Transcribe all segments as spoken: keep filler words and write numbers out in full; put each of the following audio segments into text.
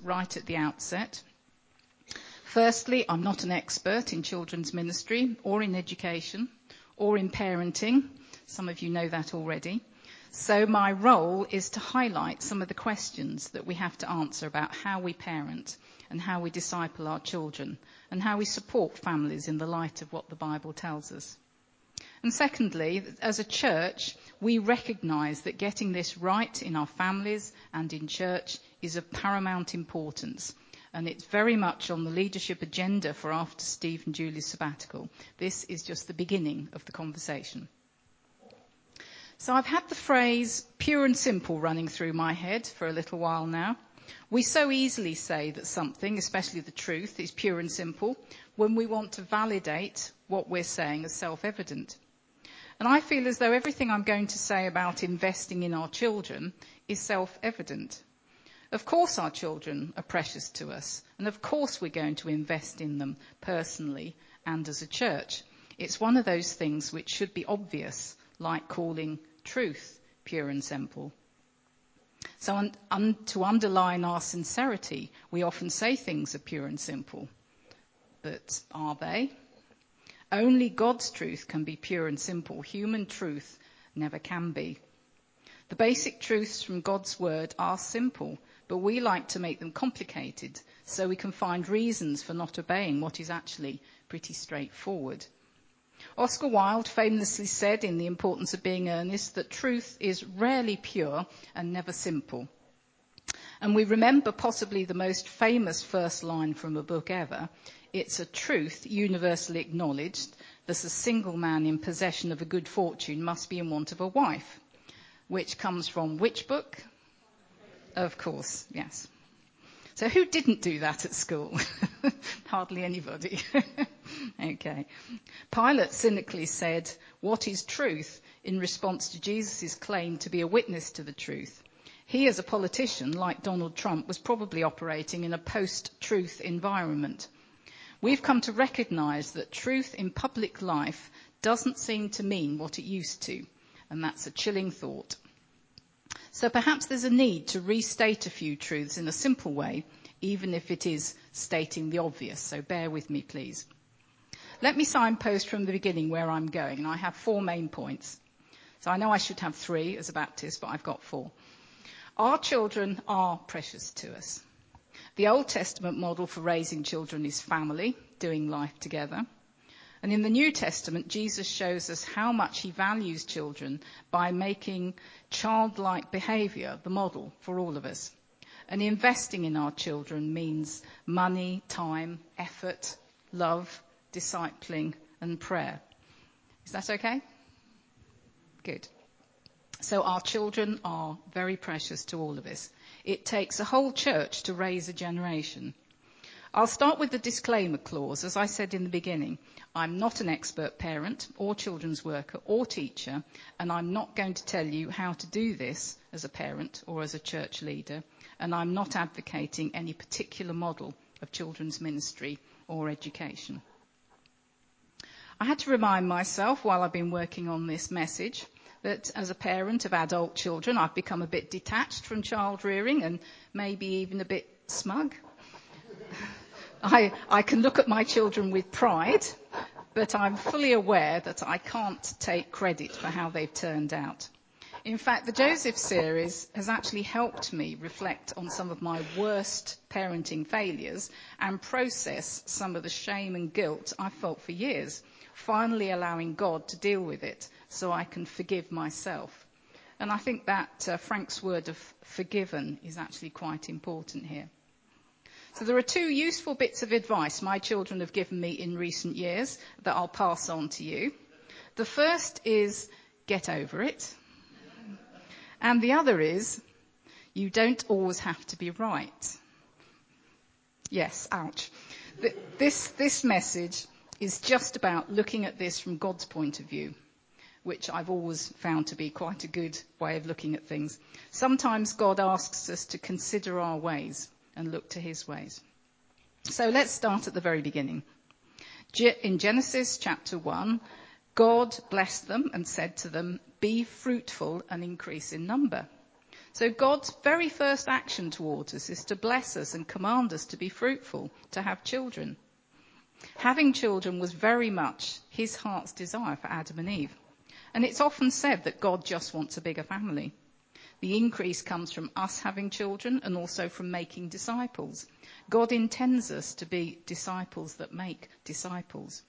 right at the outset. Firstly, I'm not an expert in children's ministry or in education or in parenting. Some of you know that already. So my role is to highlight some of the questions that we have to answer about how we parent and how we disciple our children and how we support families in the light of what the Bible tells us. And secondly, as a church, we recognise that getting this right in our families and in church is of paramount importance. And it's very much on the leadership agenda for after Steve and Julie's sabbatical. This is just the beginning of the conversation. So I've had the phrase pure and simple running through my head for a little while now. We so easily say that something, especially the truth, is pure and simple when we want to validate what we're saying as self-evident. And I feel as though everything I'm going to say about investing in our children is self-evident. Of course our children are precious to us, and of course we're going to invest in them personally and as a church. It's one of those things which should be obvious, like calling truth pure and simple. So un- un- to underline our sincerity, we often say things are pure and simple. But are they? Only God's truth can be pure and simple. Human truth never can be. The basic truths from God's word are simple, but we like to make them complicated so we can find reasons for not obeying what is actually pretty straightforward. Oscar Wilde famously said in The Importance of Being Earnest that truth is rarely pure and never simple. And we remember possibly the most famous first line from a book ever. It's a truth universally acknowledged that a single man in possession of a good fortune must be in want of a wife. Which comes from which book? Of course, yes. So who didn't do that at school? Hardly anybody. Okay. Pilate cynically said, "What is truth?" in response to Jesus' claim to be a witness to the truth. He, as a politician, like Donald Trump, was probably operating in a post-truth environment. We've come to recognise that truth in public life doesn't seem to mean what it used to, and that's a chilling thought. So perhaps there's a need to restate a few truths in a simple way, even if it is stating the obvious. So bear with me, please. Let me signpost from the beginning where I'm going, and I have four main points. So I know I should have three as a Baptist, but I've got four. Our children are precious to us. The Old Testament model for raising children is family, doing life together. And in the New Testament, Jesus shows us how much he values children by making childlike behaviour the model for all of us. And investing in our children means money, time, effort, love, discipling and prayer. Is that okay? Good. So our children are very precious to all of us. It takes a whole church to raise a generation. I'll start with the disclaimer clause. As I said in the beginning, I'm not an expert parent or children's worker or teacher, and I'm not going to tell you how to do this as a parent or as a church leader, and I'm not advocating any particular model of children's ministry or education. I had to remind myself while I've been working on this message that as a parent of adult children, I've become a bit detached from child rearing and maybe even a bit smug. I, I can look at my children with pride, but I'm fully aware that I can't take credit for how they've turned out. In fact, the Joseph series has actually helped me reflect on some of my worst parenting failures and process some of the shame and guilt I felt for years, finally allowing God to deal with it so I can forgive myself. And I think that uh, Frank's word of forgiven is actually quite important here. So there are two useful bits of advice my children have given me in recent years that I'll pass on to you. The first is get over it. And the other is you don't always have to be right. Yes, ouch. This, this message is just about looking at this from God's point of view, which I've always found to be quite a good way of looking at things. Sometimes God asks us to consider our ways and look to his ways. So let's start at the very beginning. In Genesis chapter one, God blessed them and said to them, "Be fruitful and increase in number." So God's very first action towards us is to bless us and command us to be fruitful, to have children. Having children was very much his heart's desire for Adam and Eve. And it's often said that God just wants a bigger family. The increase comes from us having children and also from making disciples. God intends us to be disciples that make disciples.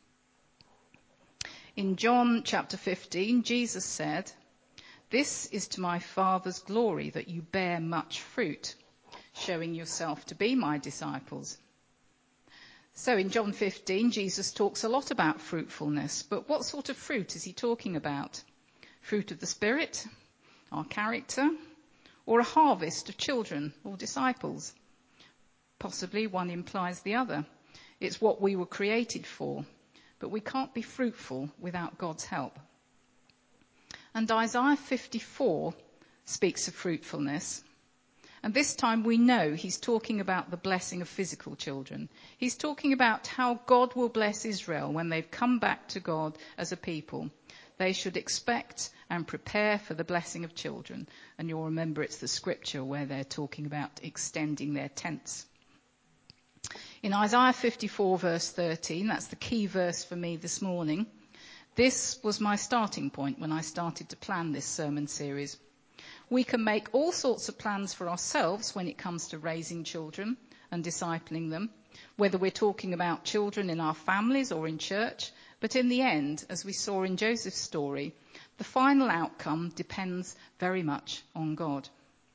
In John chapter fifteen, Jesus said, "This is to my Father's glory that you bear much fruit, showing yourself to be my disciples." So in John fifteen, Jesus talks a lot about fruitfulness, but what sort of fruit is he talking about? Fruit of the Spirit, our character, or a harvest of children or disciples? Possibly one implies the other. It's what we were created for, but we can't be fruitful without God's help. And Isaiah fifty-four speaks of fruitfulness. And this time we know he's talking about the blessing of physical children. He's talking about how God will bless Israel when they've come back to God as a people. They should expect and prepare for the blessing of children. And you'll remember it's the scripture where they're talking about extending their tents. In Isaiah fifty-four verse thirteen, that's the key verse for me this morning. This was my starting point when I started to plan this sermon series. We can make all sorts of plans for ourselves when it comes to raising children and discipling them, whether we're talking about children in our families or in church. But in the end, as we saw in Joseph's story, the final outcome depends very much on God.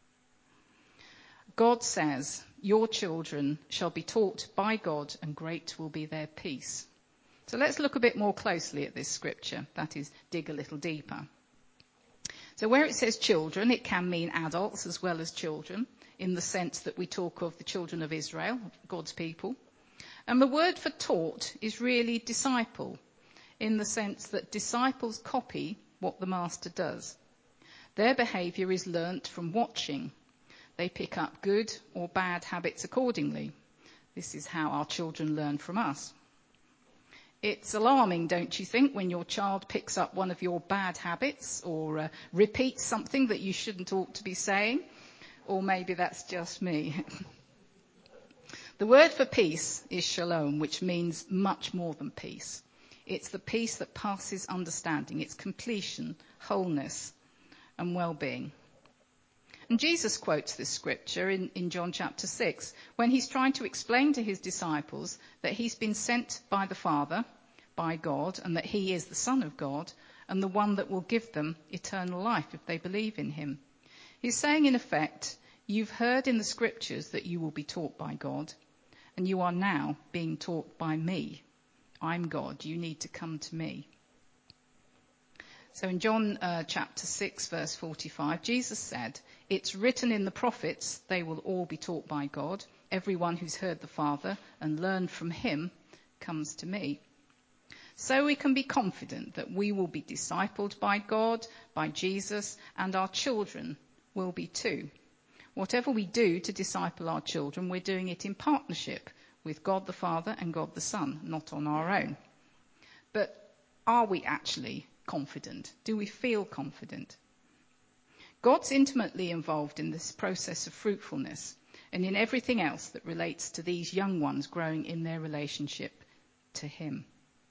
God says, "Your children shall be taught by God, and great will be their peace." So let's look a bit more closely at this scripture, that is, dig a little deeper. So where it says children, it can mean adults as well as children, in the sense that we talk of the children of Israel, God's people. And the word for taught is really disciple, in the sense that disciples copy what the master does. Their behaviour is learnt from watching. They pick up good or bad habits accordingly. This is how our children learn from us. It's alarming, don't you think, when your child picks up one of your bad habits or uh, repeats something that you shouldn't ought to be saying? Or maybe that's just me. The word for peace is shalom, which means much more than peace. It's the peace that passes understanding. It's completion, wholeness, and well-being. And Jesus quotes this scripture in, in John chapter six, when he's trying to explain to his disciples that he's been sent by the Father, by God, and that he is the Son of God, and the one that will give them eternal life if they believe in him. He's saying, in effect, you've heard in the scriptures that you will be taught by God, and you are now being taught by me. I'm God. You need to come to me. So in John uh, chapter six, verse forty-five, Jesus said, "It's written in the prophets, they will all be taught by God. Everyone who's heard the Father and learned from him comes to me." So we can be confident that we will be discipled by God, by Jesus, and our children will be too. Whatever we do to disciple our children, we're doing it in partnership with God the Father and God the Son, not on our own. But are we actually confident? Do we feel confident? God's intimately involved in this process of fruitfulness and in everything else that relates to these young ones growing in their relationship to him.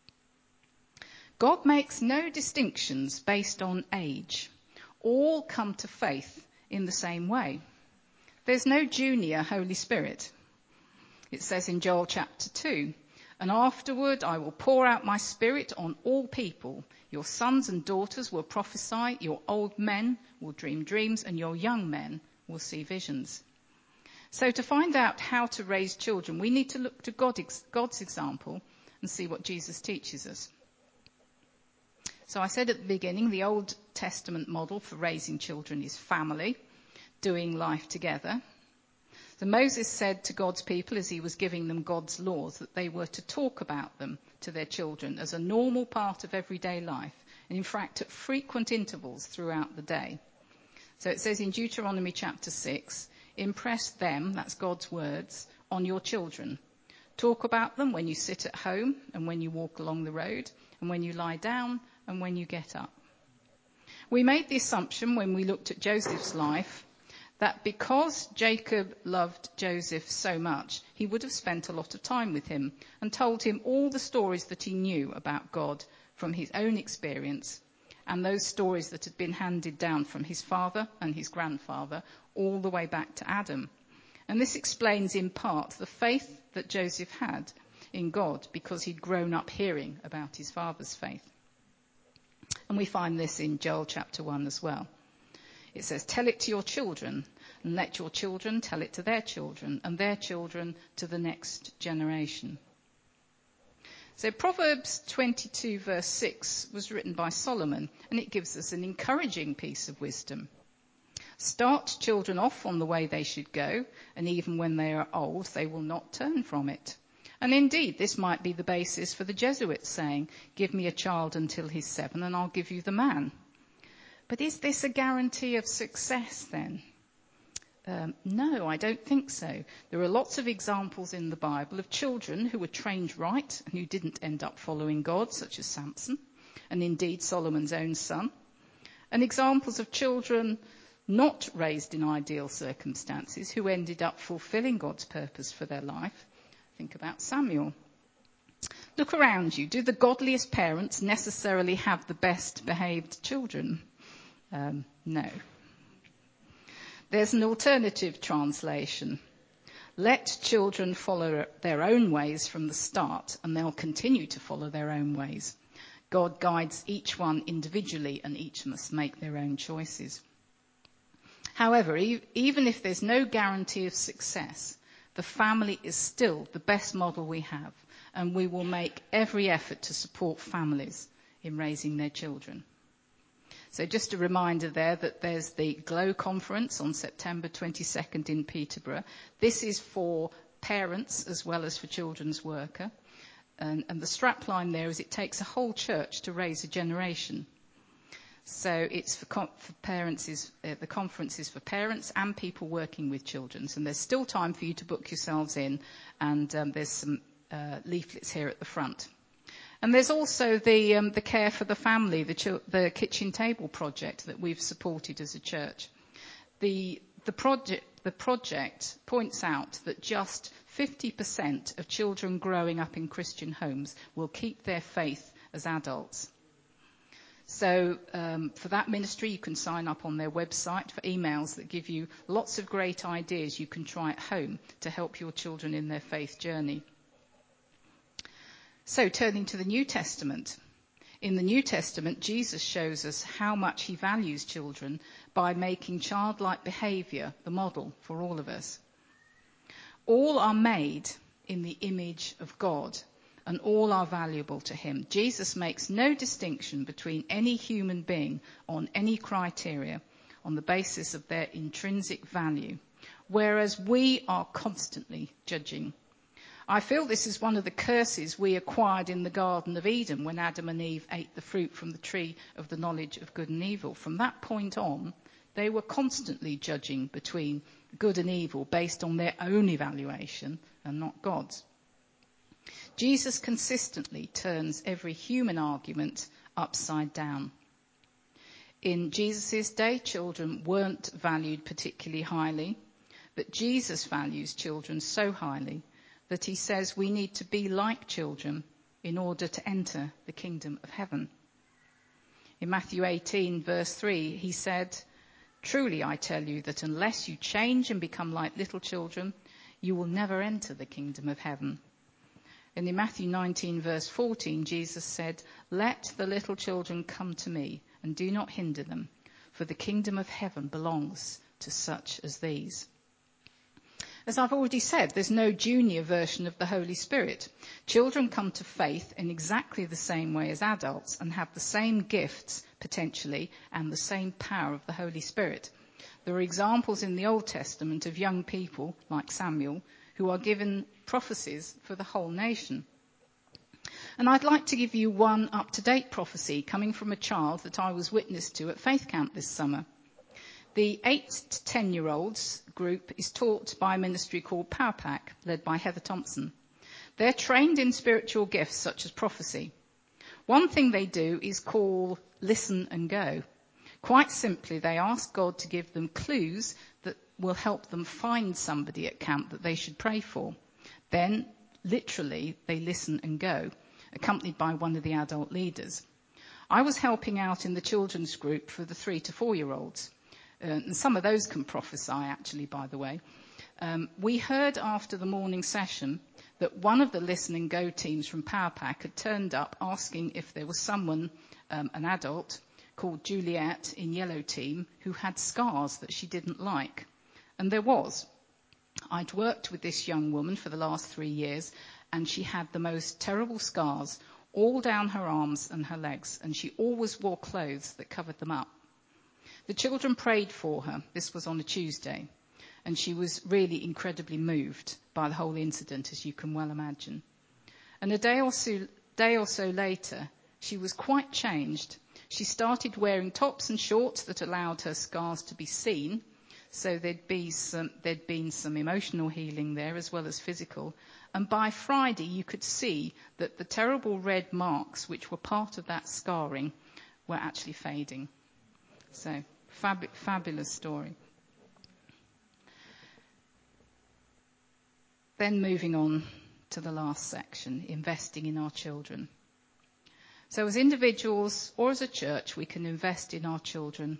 God makes no distinctions based on age. All come to faith in the same way. There's no junior Holy Spirit. It says in Joel chapter two, "And afterward I will pour out my spirit on all people. Your sons and daughters will prophesy, your old men will dream dreams, and your young men will see visions." So to find out how to raise children, we need to look to God, God's example and see what Jesus teaches us. So I said at the beginning, the Old Testament model for raising children is family, doing life together. So Moses said to God's people as he was giving them God's laws that they were to talk about them to their children as a normal part of everyday life, and in fact at frequent intervals throughout the day. So it says in Deuteronomy chapter six, "Impress them," that's God's words, "on your children. Talk about them when you sit at home and when you walk along the road and when you lie down and when you get up." We made the assumption when we looked at Joseph's life that because Jacob loved Joseph so much, he would have spent a lot of time with him and told him all the stories that he knew about God from his own experience, and those stories that had been handed down from his father and his grandfather all the way back to Adam. And this explains in part the faith that Joseph had in God, because he'd grown up hearing about his father's faith. And we find this in Joel chapter one as well. It says, "Tell it to your children, and let your children tell it to their children, and their children to the next generation." So Proverbs twenty-two verse six was written by Solomon, and it gives us an encouraging piece of wisdom. "Start children off on the way they should go, and even when they are old, they will not turn from it." And indeed, this might be the basis for the Jesuits saying, "Give me a child until he's seven, and I'll give you the man." But is this a guarantee of success then? Um, no, I don't think so. There are lots of examples in the Bible of children who were trained right and who didn't end up following God, such as Samson, and indeed Solomon's own son. And examples of children not raised in ideal circumstances who ended up fulfilling God's purpose for their life. Think about Samuel. Look around you. Do the godliest parents necessarily have the best behaved children? Um, no. There's an alternative translation. "Let children follow their own ways from the start, and they'll continue to follow their own ways. God guides each one individually, and each must make their own choices." However, e- even if there's no guarantee of success, the family is still the best model we have, and we will make every effort to support families in raising their children. So just a reminder there that there's the GLOW conference on September twenty-second in Peterborough. This is for parents as well as for children's worker. And, and the strapline there is it takes a whole church to raise a generation. So it's for, com- for parents, is, uh, the conference is for parents and people working with children. And there's still time for you to book yourselves in, and um, there's some uh, leaflets here at the front. And there's also the um, the Care for the Family, the, ch- the kitchen table project that we've supported as a church. The the project the project points out that just fifty percent of children growing up in Christian homes will keep their faith as adults. So um, for that ministry, you can sign up on their website for emails that give you lots of great ideas you can try at home to help your children in their faith journey. So turning to the New Testament. In the New Testament, Jesus shows us how much he values children by making childlike behaviour the model for all of us. All are made in the image of God, and all are valuable to him. Jesus makes no distinction between any human being on any criteria on the basis of their intrinsic value, whereas we are constantly judging. I feel this is one of the curses we acquired in the Garden of Eden when Adam and Eve ate the fruit from the tree of the knowledge of good and evil. From that point on, they were constantly judging between good and evil based on their own evaluation and not God's. Jesus consistently turns every human argument upside down. In Jesus' day, children weren't valued particularly highly, but Jesus values children so highly that he says we need to be like children in order to enter the kingdom of heaven. In Matthew eighteen, verse three, he said, "Truly I tell you that unless you change and become like little children, you will never enter the kingdom of heaven." And in Matthew nineteen, verse fourteen, Jesus said, "Let the little children come to me, and do not hinder them, for the kingdom of heaven belongs to such as these." As I've already said, there's no junior version of the Holy Spirit. Children come to faith in exactly the same way as adults and have the same gifts, potentially, and the same power of the Holy Spirit. There are examples in the Old Testament of young people, like Samuel, who are given prophecies for the whole nation. And I'd like to give you one up-to-date prophecy coming from a child that I was witness to at Faith Camp this summer. The eight to ten-year-olds group is taught by a ministry called Power Pack, led by Heather Thompson. They're trained in spiritual gifts such as prophecy. One thing they do is call Listen and Go. Quite simply, they ask God to give them clues that will help them find somebody at camp that they should pray for. Then, literally, they listen and go, accompanied by one of the adult leaders. I was helping out in the children's group for the three to four-year-olds. Uh, and some of those can prophesy, actually, by the way. Um, we heard after the morning session that one of the listen and go teams from PowerPack had turned up asking if there was someone, um, an adult, called Juliet in yellow team who had scars that she didn't like. And there was. I'd worked with this young woman for the last three years, and she had the most terrible scars all down her arms and her legs, and she always wore clothes that covered them up. The children prayed for her. This was on a Tuesday, and she was really incredibly moved by the whole incident, as you can well imagine. And a day or so, day or so later, she was quite changed. She started wearing tops and shorts that allowed her scars to be seen. So there'd, be some, there'd been some emotional healing there as well as physical. And by Friday, you could see that the terrible red marks, which were part of that scarring, were actually fading. So, fab- fabulous story. Then moving on to the last section, investing in our children. So as individuals or as a church, we can invest in our children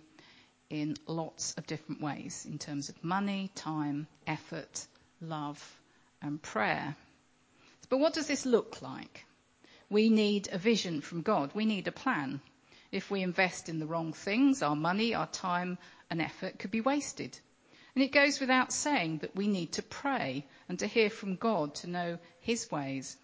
in lots of different ways in terms of money, time, effort, love, and prayer. But what does this look like? We need a vision from God. We need a plan. If we invest in the wrong things, our money, our time, and effort could be wasted. And it goes without saying that we need to pray and to hear from God to know his ways.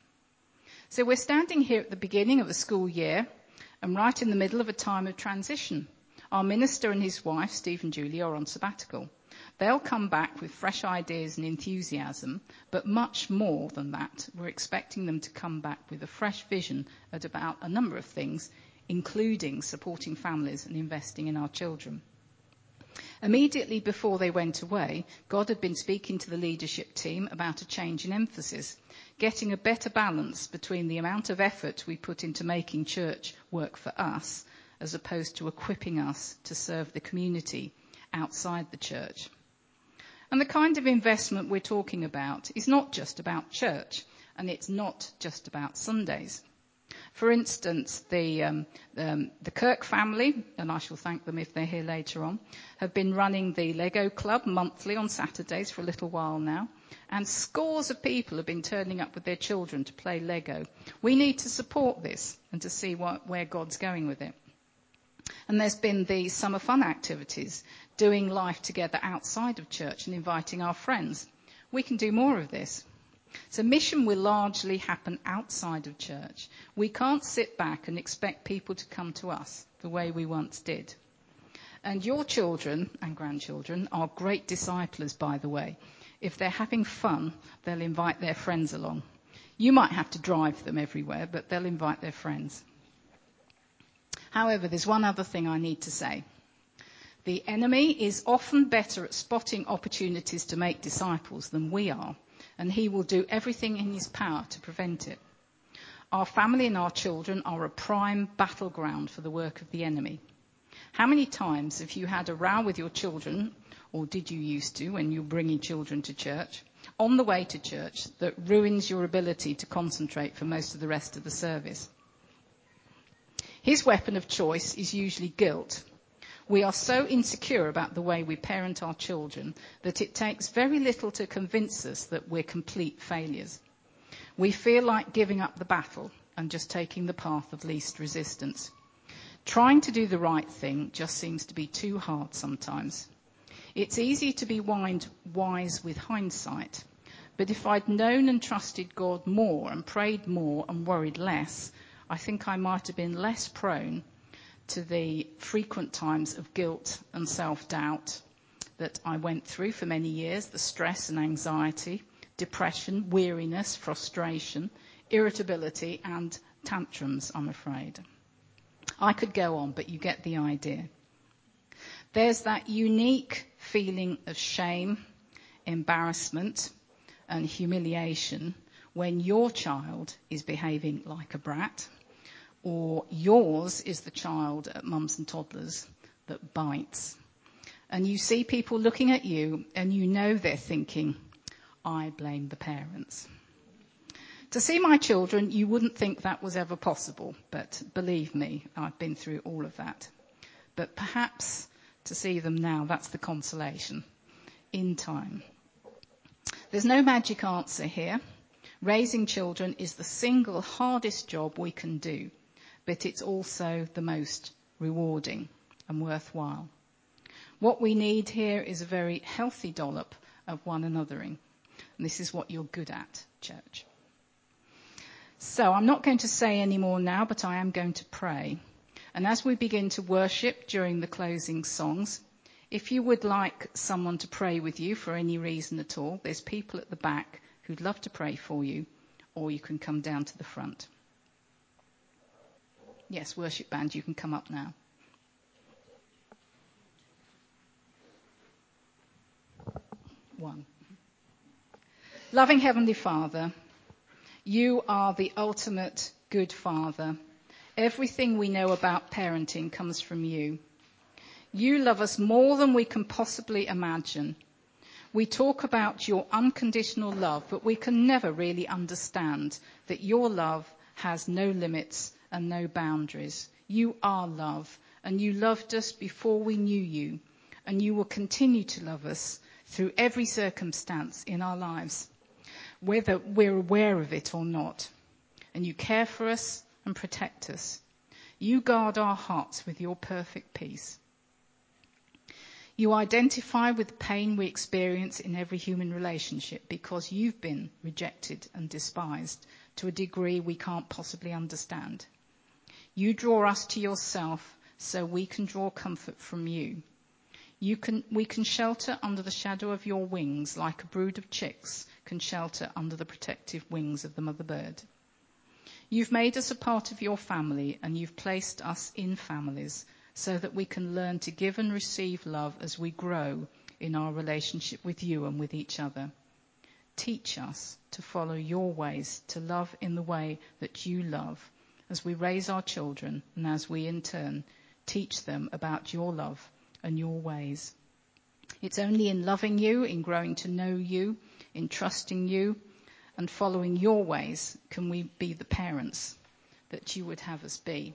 So we're standing here at the beginning of a school year and right in the middle of a time of transition. Our minister and his wife, Steve and Julie, are on sabbatical. They'll come back with fresh ideas and enthusiasm, but much more than that. We're expecting them to come back with a fresh vision at about a number of things, including supporting families and investing in our children. Immediately before they went away, God had been speaking to the leadership team about a change in emphasis, getting a better balance between the amount of effort we put into making church work for us, as opposed to equipping us to serve the community outside the church. And the kind of investment we're talking about is not just about church, and it's not just about Sundays. For instance, the, um, um, the Kirk family, and I shall thank them if they're here later on, have been running the Lego Club monthly on Saturdays for a little while now, and scores of people have been turning up with their children to play Lego. We need to support this and to see what, where God's going with it. And there's been the summer fun activities, doing life together outside of church and inviting our friends. We can do more of this. So mission will largely happen outside of church. We can't sit back and expect people to come to us the way we once did. And your children and grandchildren are great disciplers, by the way. If they're having fun, they'll invite their friends along. You might have to drive them everywhere, but they'll invite their friends. However, there's one other thing I need to say. The enemy is often better at spotting opportunities to make disciples than we are, and he will do everything in his power to prevent it. Our family and our children are a prime battleground for the work of the enemy. How many times have you had a row with your children, or did you used to when you were bringing children to church, on the way to church, that ruins your ability to concentrate for most of the rest of the service? His weapon of choice is usually guilt. We are so insecure about the way we parent our children that it takes very little to convince us that we're complete failures. We feel like giving up the battle and just taking the path of least resistance. Trying to do the right thing just seems to be too hard sometimes. It's easy to be wise with hindsight, but if I'd known and trusted God more and prayed more and worried less, I think I might have been less prone to the frequent times of guilt and self-doubt that I went through for many years, the stress and anxiety, depression, weariness, frustration, irritability, and tantrums, I'm afraid. I could go on, but you get the idea. There's that unique feeling of shame, embarrassment, and humiliation when your child is behaving like a brat, or yours is the child at mums and toddlers that bites. and you see people looking at you and you know they're thinking, I blame the parents. To see my children, you wouldn't think that was ever possible, but believe me, I've been through all of that. But perhaps to see them now, that's the consolation. In time. There's no magic answer here. Raising children is the single hardest job we can do, but it's also the most rewarding and worthwhile. What we need here is a very healthy dollop of one anothering. And this is what you're good at, church. So I'm not going to say any more now, but I am going to pray. And as we begin to worship during the closing songs, if you would like someone to pray with you for any reason at all, there's people at the back who'd love to pray for you, or you can come down to the front. Yes, worship band, you can come up now. One. Loving Heavenly Father, you are the ultimate good Father. Everything we know about parenting comes from you. You love us more than we can possibly imagine. We talk about your unconditional love, but we can never really understand that your love has no limits and no boundaries. You are love, and you loved us before we knew you, and you will continue to love us through every circumstance in our lives, whether we're aware of it or not. And you care for us and protect us. You guard our hearts with your perfect peace. You identify with the pain we experience in every human relationship because you've been rejected and despised to a degree we can't possibly understand. You draw us to yourself so we can draw comfort from you. You can, we can shelter under the shadow of your wings like a brood of chicks can shelter under the protective wings of the mother bird. You've made us a part of your family, and you've placed us in families so that we can learn to give and receive love as we grow in our relationship with you and with each other. Teach us to follow your ways, to love in the way that you love, as we raise our children and as we in turn teach them about your love and your ways. It's only in loving you, in growing to know you, in trusting you and following your ways can we be the parents that you would have us be.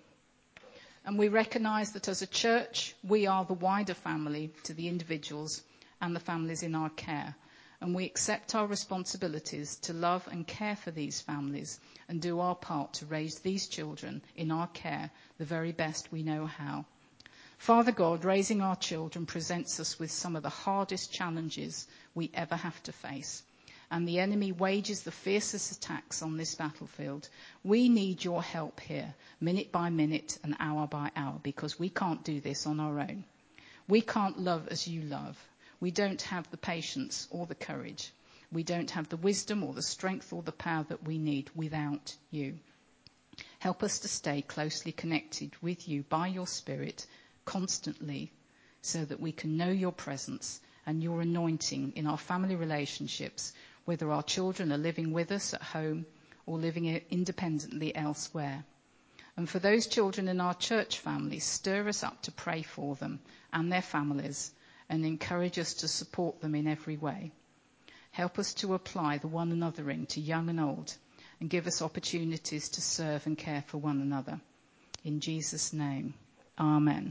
And we recognise that as a church, we are the wider family to the individuals and the families in our care. And we accept our responsibilities to love and care for these families and do our part to raise these children in our care the very best we know how. Father God, raising our children presents us with some of the hardest challenges we ever have to face. And the enemy wages the fiercest attacks on this battlefield. We need your help here, minute by minute and hour by hour, because we can't do this on our own. We can't love as you love. We don't have the patience or the courage. We don't have the wisdom or the strength or the power that we need without you. Help us to stay closely connected with you by your Spirit constantly so that we can know your presence and your anointing in our family relationships, whether our children are living with us at home or living independently elsewhere. And for those children in our church family, stir us up to pray for them and their families and encourage us to support them in every way. Help us to apply the one anothering to young and old and give us opportunities to serve and care for one another. In Jesus' name, amen.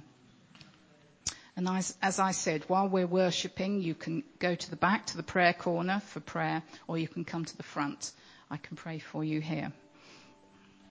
And as, as I said, while we're worshipping, you can go to the back, to the prayer corner for prayer, or you can come to the front. I can pray for you here.